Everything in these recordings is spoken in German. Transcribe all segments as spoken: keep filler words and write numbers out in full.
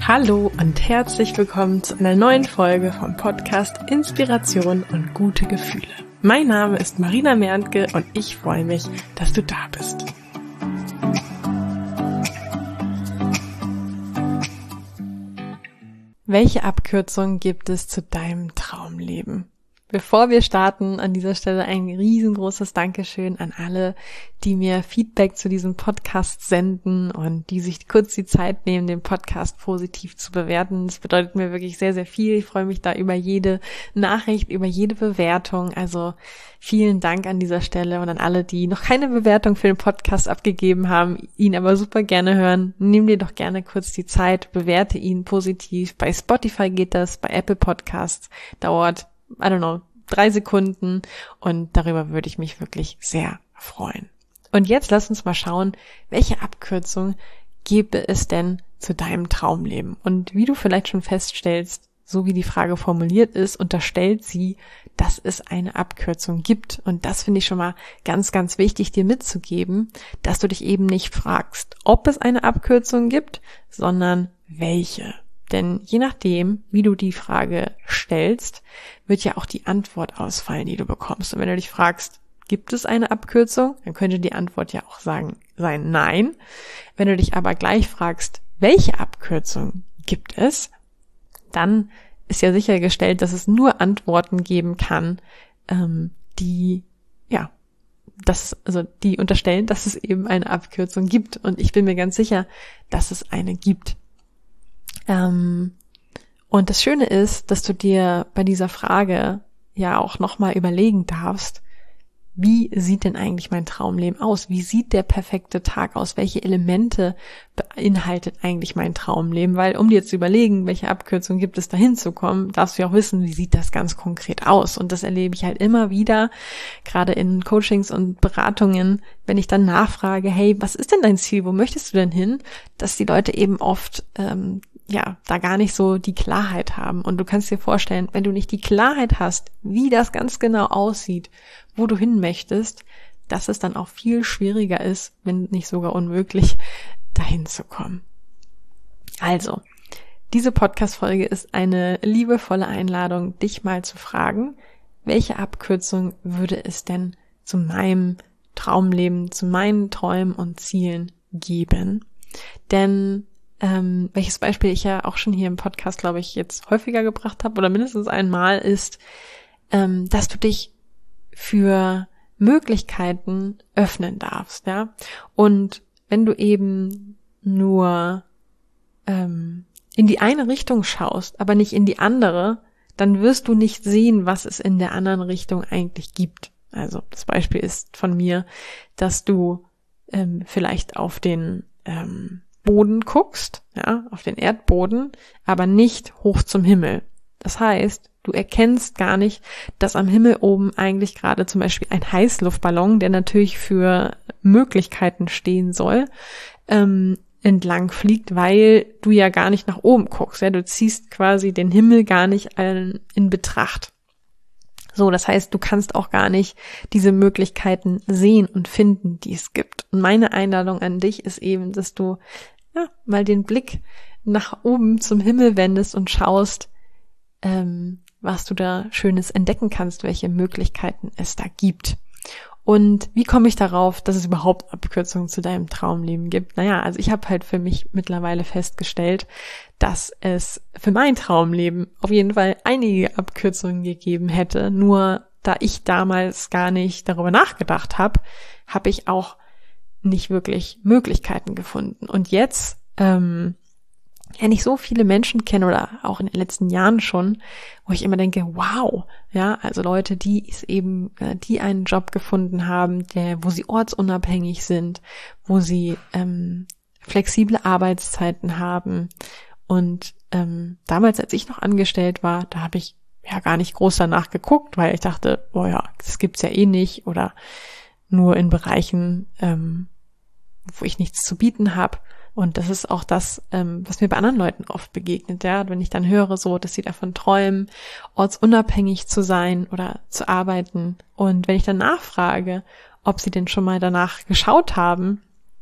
Hallo und herzlich willkommen zu einer neuen Folge vom Podcast Inspiration und gute Gefühle. Mein Name ist Marina Merntke und ich freue mich, dass du da bist. Welche Abkürzung gibt es zu deinem Traumleben? Bevor wir starten, an dieser Stelle ein riesengroßes Dankeschön an alle, die mir Feedback zu diesem Podcast senden und die sich kurz die Zeit nehmen, den Podcast positiv zu bewerten. Das bedeutet mir wirklich sehr, sehr viel. Ich freue mich da über jede Nachricht, über jede Bewertung. Also vielen Dank an dieser Stelle und an alle, die noch keine Bewertung für den Podcast abgegeben haben, ihn aber super gerne hören. Nimm dir doch gerne kurz die Zeit, bewerte ihn positiv. Bei Spotify geht das, bei Apple Podcasts dauert I don't know, drei Sekunden und darüber würde ich mich wirklich sehr freuen. Und jetzt lass uns mal schauen, welche Abkürzung gäbe es denn zu deinem Traumleben? Und wie du vielleicht schon feststellst, so wie die Frage formuliert ist, unterstellt sie, dass es eine Abkürzung gibt. Und das finde ich schon mal ganz, ganz wichtig, dir mitzugeben, dass du dich eben nicht fragst, ob es eine Abkürzung gibt, sondern welche. Denn je nachdem, wie du die Frage stellst, wird ja auch die Antwort ausfallen, die du bekommst. Und wenn du dich fragst, gibt es eine Abkürzung, dann könnte die Antwort ja auch sagen, sein Nein. Wenn du dich aber gleich fragst, welche Abkürzung gibt es, dann ist ja sichergestellt, dass es nur Antworten geben kann, ähm, die, ja, das, also die unterstellen, dass es eben eine Abkürzung gibt. Und ich bin mir ganz sicher, dass es eine gibt. Ähm, und das Schöne ist, dass du dir bei dieser Frage ja auch nochmal überlegen darfst, wie sieht denn eigentlich mein Traumleben aus? Wie sieht der perfekte Tag aus? Welche Elemente beinhaltet eigentlich mein Traumleben? Weil um dir zu überlegen, welche Abkürzung gibt es, da hinzukommen, darfst du ja auch wissen, wie sieht das ganz konkret aus? Und das erlebe ich halt immer wieder, gerade in Coachings und Beratungen, wenn ich dann nachfrage, hey, was ist denn dein Ziel? Wo möchtest du denn hin? Dass die Leute eben oft ähm, ja, da gar nicht so die Klarheit haben. Und du kannst dir vorstellen, wenn du nicht die Klarheit hast, wie das ganz genau aussieht, wo du hin möchtest, dass es dann auch viel schwieriger ist, wenn nicht sogar unmöglich, dahin zu kommen. Also, diese Podcast-Folge ist eine liebevolle Einladung, dich mal zu fragen, welche Abkürzung würde es denn zu meinem Traumleben, zu meinen Träumen und Zielen geben? Denn Ähm, welches Beispiel ich ja auch schon hier im Podcast, glaube ich, jetzt häufiger gebracht habe oder mindestens einmal, ist, ähm, dass du dich für Möglichkeiten öffnen darfst, ja. Und wenn du eben nur ähm, in die eine Richtung schaust, aber nicht in die andere, dann wirst du nicht sehen, was es in der anderen Richtung eigentlich gibt. Also das Beispiel ist von mir, dass du ähm, vielleicht auf den ähm, Boden guckst, ja, auf den Erdboden, aber nicht hoch zum Himmel. Das heißt, du erkennst gar nicht, dass am Himmel oben eigentlich gerade zum Beispiel ein Heißluftballon, der natürlich für Möglichkeiten stehen soll, ähm, entlang fliegt, weil du ja gar nicht nach oben guckst. Ja, du ziehst quasi den Himmel gar nicht in Betracht. So, das heißt, du kannst auch gar nicht diese Möglichkeiten sehen und finden, die es gibt. Und meine Einladung an dich ist eben, dass du ja mal den Blick nach oben zum Himmel wendest und schaust, ähm, was du da Schönes entdecken kannst, welche Möglichkeiten es da gibt. Und wie komme ich darauf, dass es überhaupt Abkürzungen zu deinem Traumleben gibt? Naja, also ich habe halt für mich mittlerweile festgestellt, dass es für mein Traumleben auf jeden Fall einige Abkürzungen gegeben hätte. Nur da ich damals gar nicht darüber nachgedacht habe, habe ich auch nicht wirklich Möglichkeiten gefunden. Und jetzt, ähm, wenn ich so viele Menschen kenne oder auch in den letzten Jahren schon, wo ich immer denke, wow, ja, also Leute, die es eben, die einen Job gefunden haben, der, wo sie ortsunabhängig sind, wo sie ähm, flexible Arbeitszeiten haben. Und ähm, damals, als ich noch angestellt war, da habe ich ja gar nicht groß danach geguckt, weil ich dachte, oh ja, das gibt's ja eh nicht oder nur in Bereichen, ähm, wo ich nichts zu bieten habe. Und das ist auch das, ähm, was mir bei anderen Leuten oft begegnet, ja. Wenn ich dann höre, so, dass sie davon träumen, ortsunabhängig zu sein oder zu arbeiten. Und wenn ich dann nachfrage, ob sie denn schon mal danach geschaut haben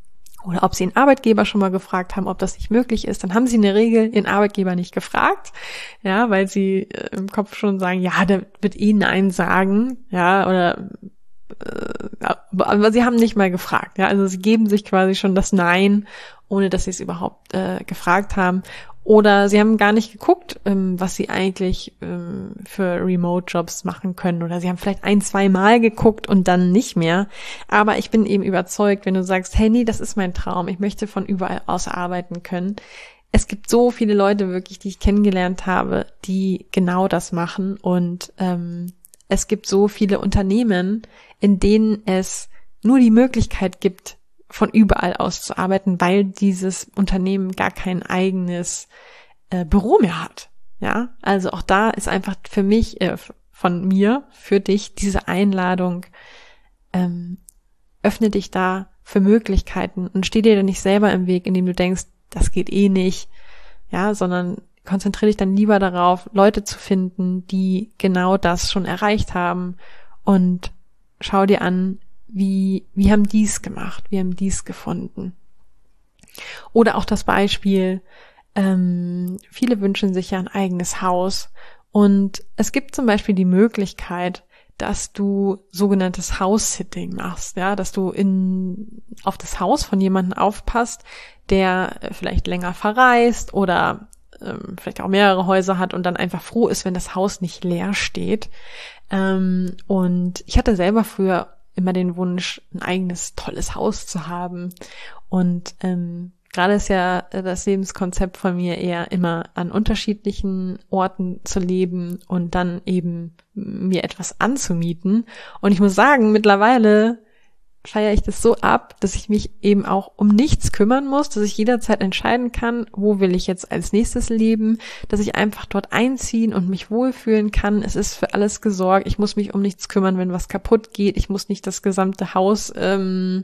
Oder ob sie ihren Arbeitgeber schon mal gefragt haben, ob das nicht möglich ist. Dann haben sie in der Regel ihren Arbeitgeber nicht gefragt, ja, weil sie äh, im Kopf schon sagen, ja, der wird eh Nein sagen, ja, oder äh, aber sie haben nicht mal gefragt, ja, also sie geben sich quasi schon das Nein, ohne dass sie es überhaupt äh, gefragt haben. Oder sie haben gar nicht geguckt, ähm, was sie eigentlich ähm, für Remote-Jobs machen können. Oder sie haben vielleicht ein, zwei Mal geguckt und dann nicht mehr. Aber ich bin eben überzeugt, wenn du sagst, hey, nee, das ist mein Traum. Ich möchte von überall aus arbeiten können. Es gibt so viele Leute wirklich, die ich kennengelernt habe, die genau das machen. Und ähm, es gibt so viele Unternehmen, in denen es nur die Möglichkeit gibt, von überall aus zu arbeiten, weil dieses Unternehmen gar kein eigenes äh, Büro mehr hat. Ja, also auch da ist einfach für mich, äh, von mir, für dich diese Einladung, ähm, öffne dich da für Möglichkeiten und steh dir da nicht selber im Weg, indem du denkst, das geht eh nicht, ja, sondern konzentriere dich dann lieber darauf, Leute zu finden, die genau das schon erreicht haben, und schau dir an, Wie, wie haben die es gemacht? Wie haben die es gefunden? Oder auch das Beispiel, ähm, viele wünschen sich ja ein eigenes Haus, und es gibt zum Beispiel die Möglichkeit, dass du sogenanntes House-Sitting machst, ja, dass du in, auf das Haus von jemandem aufpasst, der vielleicht länger verreist oder ähm, vielleicht auch mehrere Häuser hat und dann einfach froh ist, wenn das Haus nicht leer steht. Ähm, und ich hatte selber früher immer den Wunsch, ein eigenes tolles Haus zu haben. Und ähm, gerade ist ja das Lebenskonzept von mir eher immer an unterschiedlichen Orten zu leben und dann eben mir etwas anzumieten. Und ich muss sagen, mittlerweile feiere ich das so ab, dass ich mich eben auch um nichts kümmern muss, dass ich jederzeit entscheiden kann, wo will ich jetzt als nächstes leben, dass ich einfach dort einziehen und mich wohlfühlen kann. Es ist für alles gesorgt. Ich muss mich um nichts kümmern, wenn was kaputt geht. Ich muss nicht das gesamte Haus, ähm,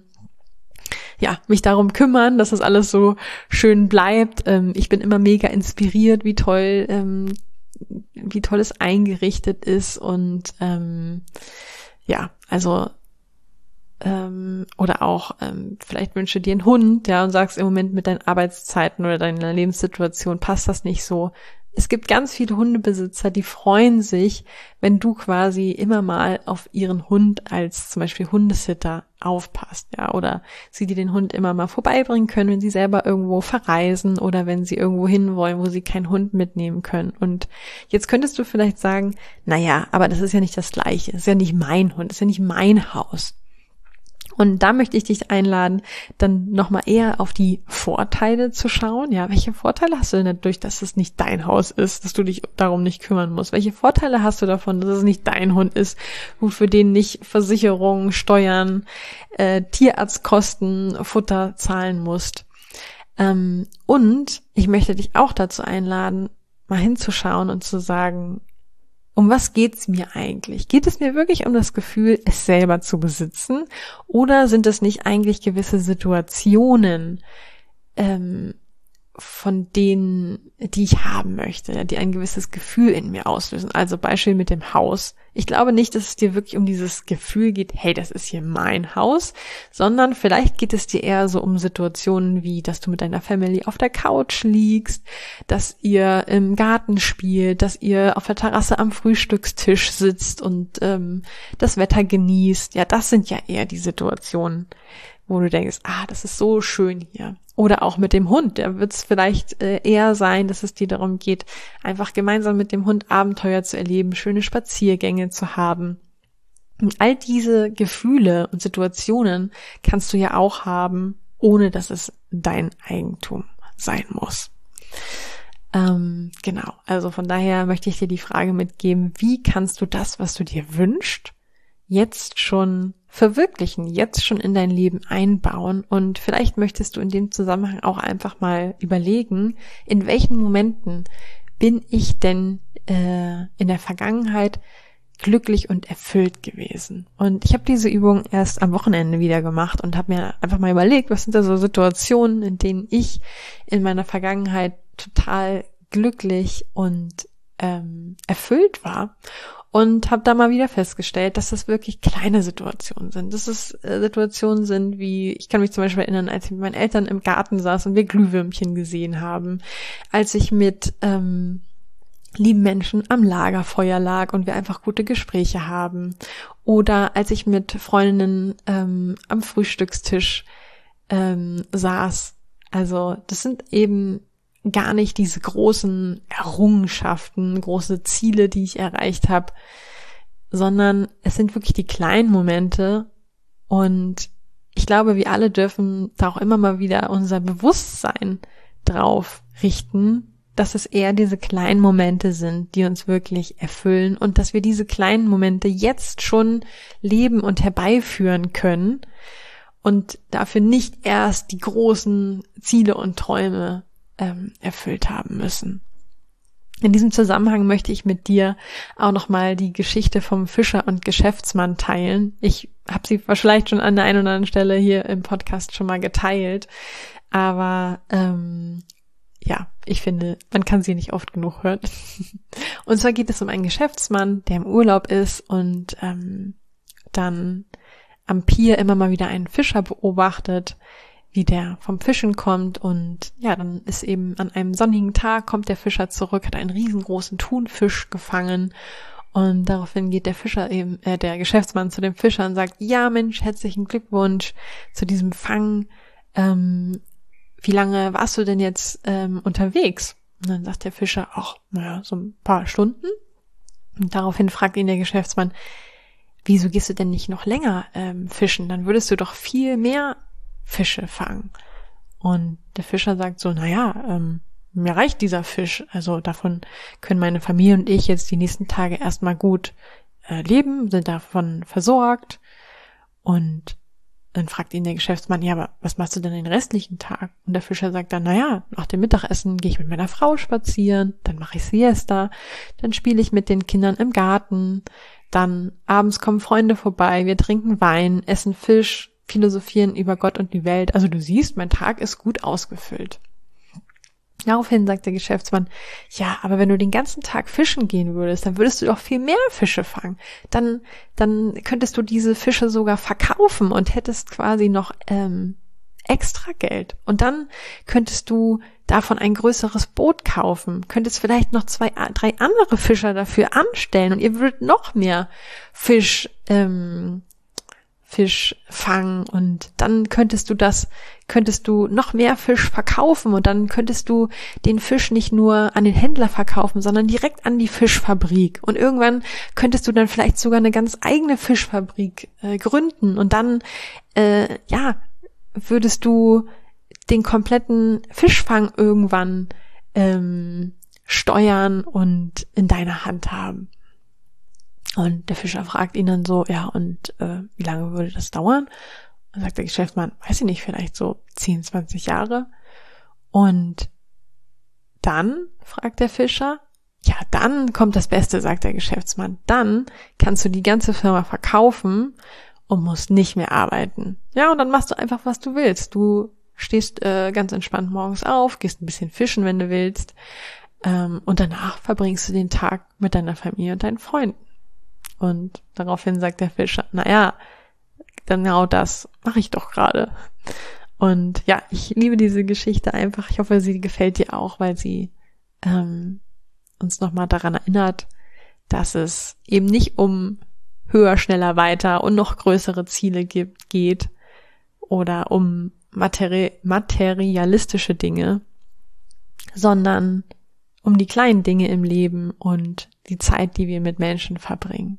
ja, mich darum kümmern, dass das alles so schön bleibt. Ähm, ich bin immer mega inspiriert, wie toll, ähm, wie toll es eingerichtet ist, und ähm, ja, also Ähm, oder auch, ähm, vielleicht wünsche dir einen Hund, ja, und sagst im Moment mit deinen Arbeitszeiten oder deiner Lebenssituation passt das nicht so. Es gibt ganz viele Hundebesitzer, die freuen sich, wenn du quasi immer mal auf ihren Hund als zum Beispiel Hundesitter aufpasst, ja, oder sie dir den Hund immer mal vorbeibringen können, wenn sie selber irgendwo verreisen oder wenn sie irgendwo hinwollen, wo sie keinen Hund mitnehmen können. Und jetzt könntest du vielleicht sagen, naja, aber das ist ja nicht das Gleiche, das ist ja nicht mein Hund, das ist ja nicht mein Haus. Und da möchte ich dich einladen, dann nochmal eher auf die Vorteile zu schauen. Ja, welche Vorteile hast du denn dadurch, dass es nicht dein Haus ist, dass du dich darum nicht kümmern musst? Welche Vorteile hast du davon, dass es nicht dein Hund ist, wo für den nicht Versicherungen, Steuern, äh, Tierarztkosten, Futter zahlen musst? Ähm, und ich möchte dich auch dazu einladen, mal hinzuschauen und zu sagen, um was geht's mir eigentlich? Geht es mir wirklich um das Gefühl, es selber zu besitzen? Oder sind es nicht eigentlich gewisse Situationen, ähm, von denen, die ich haben möchte, die ein gewisses Gefühl in mir auslösen? Also Beispiel mit dem Haus. Ich glaube nicht, dass es dir wirklich um dieses Gefühl geht, hey, das ist hier mein Haus, sondern vielleicht geht es dir eher so um Situationen wie, dass du mit deiner Family auf der Couch liegst, dass ihr im Garten spielt, dass ihr auf der Terrasse am Frühstückstisch sitzt und ähm, das Wetter genießt. Ja, das sind ja eher die Situationen, wo du denkst, ah, das ist so schön hier. Oder auch mit dem Hund, da wird es vielleicht äh, eher sein, dass es dir darum geht, einfach gemeinsam mit dem Hund Abenteuer zu erleben, schöne Spaziergänge zu haben. Und all diese Gefühle und Situationen kannst du ja auch haben, ohne dass es dein Eigentum sein muss. Ähm, genau, also von daher möchte ich dir die Frage mitgeben, wie kannst du das, was du dir wünschst, jetzt schon verwirklichen, jetzt schon in dein Leben einbauen? Und vielleicht möchtest du in dem Zusammenhang auch einfach mal überlegen, in welchen Momenten bin ich denn äh, in der Vergangenheit glücklich und erfüllt gewesen? Und ich habe diese Übung erst am Wochenende wieder gemacht und habe mir einfach mal überlegt, was sind da so Situationen, in denen ich in meiner Vergangenheit total glücklich und ähm, erfüllt war. Und habe da mal wieder festgestellt, dass das wirklich kleine Situationen sind. Dass es äh, Situationen sind wie, ich kann mich zum Beispiel erinnern, als ich mit meinen Eltern im Garten saß und wir Glühwürmchen gesehen haben, als ich mit ähm, lieben Menschen am Lagerfeuer lag und wir einfach gute Gespräche haben, oder als ich mit Freundinnen ähm, am Frühstückstisch ähm, saß. Also das sind eben gar nicht diese großen Errungenschaften, große Ziele, die ich erreicht habe, sondern es sind wirklich die kleinen Momente, und ich glaube, wir alle dürfen da auch immer mal wieder unser Bewusstsein drauf richten, dass es eher diese kleinen Momente sind, die uns wirklich erfüllen, und dass wir diese kleinen Momente jetzt schon leben und herbeiführen können und dafür nicht erst die großen Ziele und Träume ähm, erfüllt haben müssen. In diesem Zusammenhang möchte ich mit dir auch nochmal die Geschichte vom Fischer und Geschäftsmann teilen. Ich habe sie vielleicht schon an der einen oder anderen Stelle hier im Podcast schon mal geteilt, aber ähm, ja, ich finde, man kann sie nicht oft genug hören. Und zwar geht es um einen Geschäftsmann, der im Urlaub ist und ähm, dann am Pier immer mal wieder einen Fischer beobachtet, wie der vom Fischen kommt, und ja, dann ist eben an einem sonnigen Tag, kommt der Fischer zurück, hat einen riesengroßen Thunfisch gefangen, und daraufhin geht der Fischer eben, äh, der Geschäftsmann zu dem Fischer und sagt, ja Mensch, herzlichen Glückwunsch zu diesem Fang, ähm, wie lange warst du denn jetzt ähm, unterwegs? Und dann sagt der Fischer, ach, naja, so ein paar Stunden. Und daraufhin fragt ihn der Geschäftsmann, wieso gehst du denn nicht noch länger ähm, fischen? Dann würdest du doch viel mehr Fische fangen. Und der Fischer sagt so, naja, ähm, mir reicht dieser Fisch. Also davon können meine Familie und ich jetzt die nächsten Tage erstmal gut äh, leben, sind davon versorgt. Und dann fragt ihn der Geschäftsmann, ja, aber was machst du denn den restlichen Tag? Und der Fischer sagt dann, naja, nach dem Mittagessen gehe ich mit meiner Frau spazieren, dann mache ich Siesta, dann spiele ich mit den Kindern im Garten, dann abends kommen Freunde vorbei, wir trinken Wein, essen Fisch, philosophieren über Gott und die Welt. Also du siehst, mein Tag ist gut ausgefüllt. Daraufhin sagt der Geschäftsmann, ja, aber wenn du den ganzen Tag fischen gehen würdest, dann würdest du doch viel mehr Fische fangen. Dann, dann könntest du diese Fische sogar verkaufen und hättest quasi noch ähm, extra Geld. Und dann könntest du davon ein größeres Boot kaufen, könntest vielleicht noch zwei, drei andere Fischer dafür anstellen, und ihr würdet noch mehr Fisch ähm, Fisch fangen, und dann könntest du das, könntest du noch mehr Fisch verkaufen, und dann könntest du den Fisch nicht nur an den Händler verkaufen, sondern direkt an die Fischfabrik, und irgendwann könntest du dann vielleicht sogar eine ganz eigene Fischfabrik äh, gründen, und dann äh, ja würdest du den kompletten Fischfang irgendwann ähm, steuern und in deiner Hand haben. Und der Fischer fragt ihn dann so, ja, und äh, wie lange würde das dauern? Und sagt der Geschäftsmann, weiß ich nicht, vielleicht so zehn, zwanzig Jahre. Und dann, fragt der Fischer, ja, dann kommt das Beste, sagt der Geschäftsmann. Dann kannst du die ganze Firma verkaufen und musst nicht mehr arbeiten. Ja, und dann machst du einfach, was du willst. Du stehst äh, ganz entspannt morgens auf, gehst ein bisschen fischen, wenn du willst. Ähm, und danach verbringst du den Tag mit deiner Familie und deinen Freunden. Und daraufhin sagt der Fischer, naja, genau das mache ich doch gerade. Und ja, ich liebe diese Geschichte einfach. Ich hoffe, sie gefällt dir auch, weil sie ähm, uns nochmal daran erinnert, dass es eben nicht um höher, schneller, weiter und noch größere Ziele gibt, geht oder um materi- materialistische Dinge, sondern um die kleinen Dinge im Leben und die Zeit, die wir mit Menschen verbringen.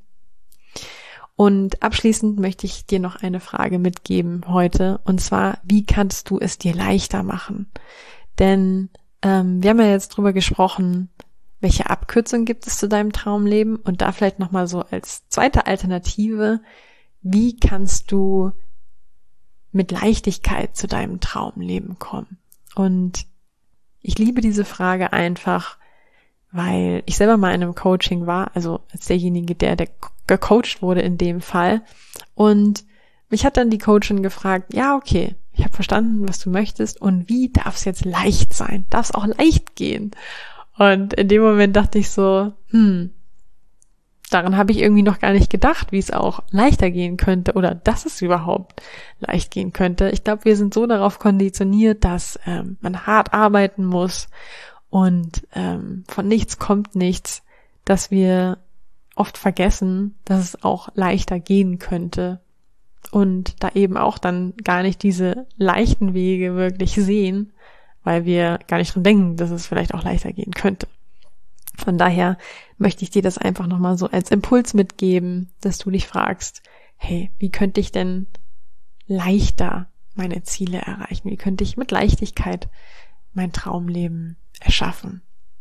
Und abschließend möchte ich dir noch eine Frage mitgeben heute, und zwar, wie kannst du es dir leichter machen? Denn ähm, wir haben ja jetzt drüber gesprochen, welche Abkürzung gibt es zu deinem Traumleben, und da vielleicht nochmal so als zweite Alternative, wie kannst du mit Leichtigkeit zu deinem Traumleben kommen? Und ich liebe diese Frage einfach, weil ich selber mal in einem Coaching war, also als derjenige, der, der gecoacht wurde in dem Fall. Und mich hat dann die Coachin gefragt, ja, okay, ich habe verstanden, was du möchtest, und wie darf es jetzt leicht sein? Darf es auch leicht gehen? Und in dem Moment dachte ich so, hm, daran habe ich irgendwie noch gar nicht gedacht, wie es auch leichter gehen könnte oder dass es überhaupt leicht gehen könnte. Ich glaube, wir sind so darauf konditioniert, dass ähm, man hart arbeiten muss und ähm, von nichts kommt nichts, dass wir oft vergessen, dass es auch leichter gehen könnte und da eben auch dann gar nicht diese leichten Wege wirklich sehen, weil wir gar nicht dran denken, dass es vielleicht auch leichter gehen könnte. Von daher möchte ich dir das einfach nochmal so als Impuls mitgeben, dass du dich fragst, hey, wie könnte ich denn leichter meine Ziele erreichen? Wie könnte ich mit Leichtigkeit mein Traumleben erschaffen?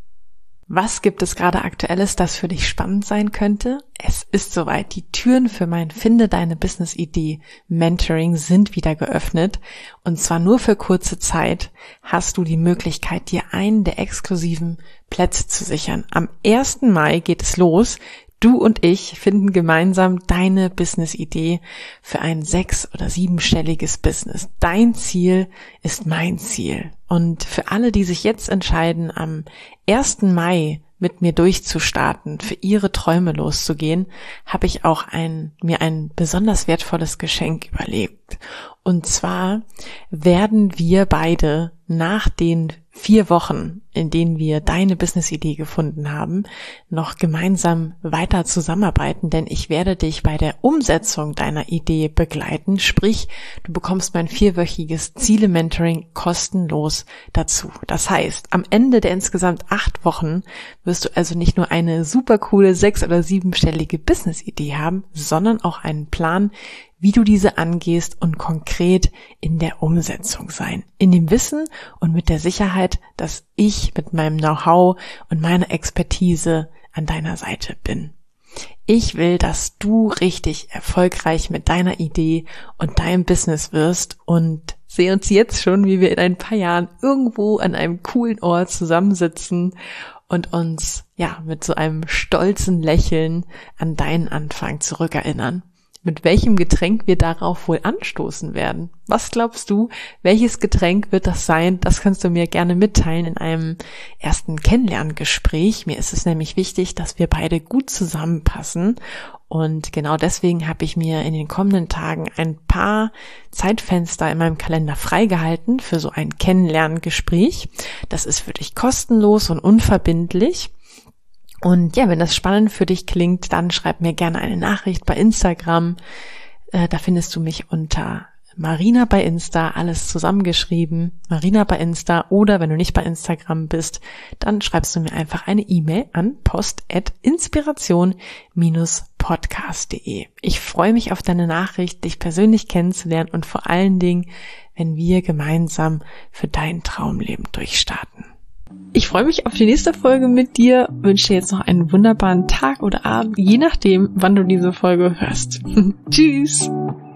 Was gibt es gerade Aktuelles, das für dich spannend sein könnte? Es ist soweit. Die Türen für mein Finde deine Business-Idee Mentoring sind wieder geöffnet. Und zwar nur für kurze Zeit hast du die Möglichkeit, dir einen der exklusiven Plätze zu sichern. Am ersten Mai geht es los. Du und ich finden gemeinsam deine Business-Idee für ein sechs- oder siebenstelliges Business. Dein Ziel ist mein Ziel. Und für alle, die sich jetzt entscheiden, am ersten Mai mit mir durchzustarten, für ihre Träume loszugehen, habe ich auch ein, mir ein besonders wertvolles Geschenk überlegt. Und zwar werden wir beide nach den vier Wochen, in denen wir deine Business-Idee gefunden haben, noch gemeinsam weiter zusammenarbeiten, denn ich werde dich bei der Umsetzung deiner Idee begleiten, sprich, du bekommst mein vierwöchiges Ziele-Mentoring kostenlos dazu. Das heißt, am Ende der insgesamt acht Wochen wirst du also nicht nur eine super coole sechs- oder siebenstellige Business-Idee haben, sondern auch einen Plan, wie du diese angehst und konkret in der Umsetzung sein. In dem Wissen und mit der Sicherheit, dass ich mit meinem Know-how und meiner Expertise an deiner Seite bin. Ich will, dass du richtig erfolgreich mit deiner Idee und deinem Business wirst und sehe uns jetzt schon, wie wir in ein paar Jahren irgendwo an einem coolen Ort zusammensitzen und uns ja mit so einem stolzen Lächeln an deinen Anfang zurückerinnern. Mit welchem Getränk wir darauf wohl anstoßen werden. Was glaubst du, welches Getränk wird das sein? Das kannst du mir gerne mitteilen in einem ersten Kennenlerngespräch. Mir ist es nämlich wichtig, dass wir beide gut zusammenpassen. Und genau deswegen habe ich mir in den kommenden Tagen ein paar Zeitfenster in meinem Kalender freigehalten für so ein Kennenlerngespräch. Das ist für dich kostenlos und unverbindlich. Und ja, wenn das spannend für dich klingt, dann schreib mir gerne eine Nachricht bei Instagram. Äh, da findest du mich unter Marina bei Insta, alles zusammengeschrieben, Marina bei Insta. Oder wenn du nicht bei Instagram bist, dann schreibst du mir einfach eine E-Mail an post at inspiration dash podcast punkt de. Ich freue mich auf deine Nachricht, dich persönlich kennenzulernen und vor allen Dingen, wenn wir gemeinsam für dein Traumleben durchstarten. Ich freue mich auf die nächste Folge mit dir, wünsche dir jetzt noch einen wunderbaren Tag oder Abend, je nachdem, wann du diese Folge hörst. Tschüss!